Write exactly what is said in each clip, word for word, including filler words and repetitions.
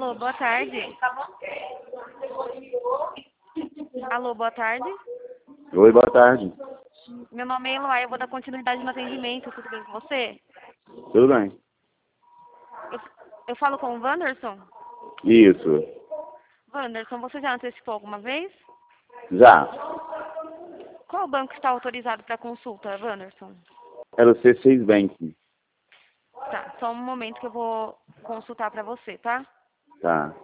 Alô, boa tarde. Alô, boa tarde. Oi, boa tarde. Meu nome é Eloá, eu vou dar continuidade no atendimento, tudo bem com você? Tudo bem? Eu, eu falo com o Wanderson? Isso. Wanderson, você já antecipou alguma vez? Já. Qual banco está autorizado para consulta, Wanderson? Era o C seis Bank. Tá, só um momento que eu vou consultar para você, tá? Tá.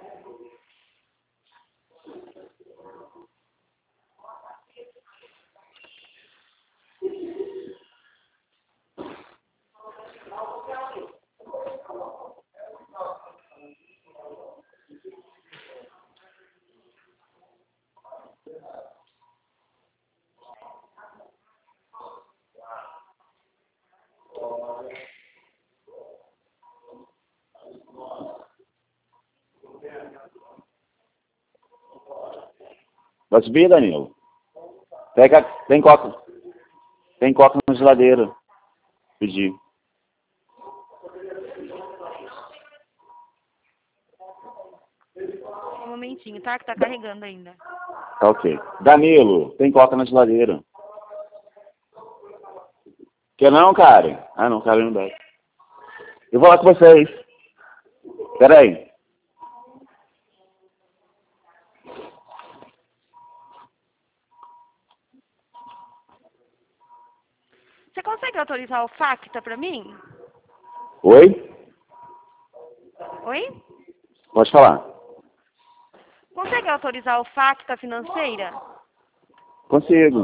Vai subir, Danilo? Pega, tem coca. Tem coca na geladeira. Pedi. Um momentinho, tá? Que tá carregando ainda. Tá ok. Danilo, tem coca na geladeira. Quer não, Karen? Ah, não, Karen não dá. Eu vou lá com vocês. Pera aí. Você consegue autorizar o Facta para mim? Oi? Oi? Pode falar. Consegue autorizar o Facta Financeira? Consigo.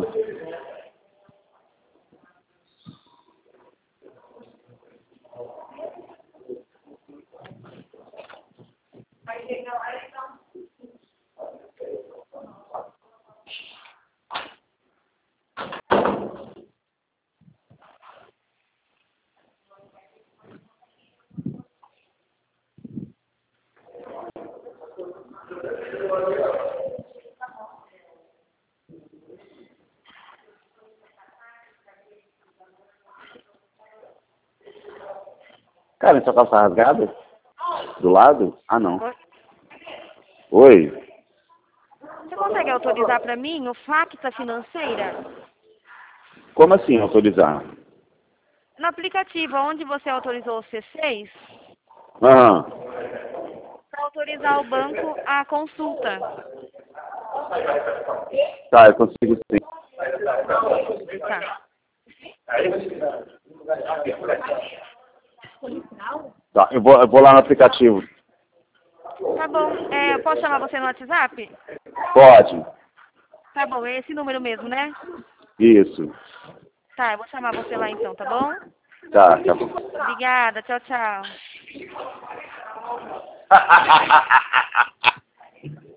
Karen, sua calça rasgada? Do lado? Ah, não. Oi? Oi? Você consegue autorizar para mim o Facta Financeira? Como assim autorizar? No aplicativo onde você autorizou o C seis, Aham. para autorizar o banco a consulta. Tá, eu consigo sim. Tá. Tá, eu vou, eu vou lá no aplicativo. Tá bom. É, eu posso chamar você no WhatsApp? Pode. Tá bom, é esse número mesmo, né? Isso. Tá, eu vou chamar você lá então, tá bom? Tá, tá bom. Obrigada, tchau, tchau.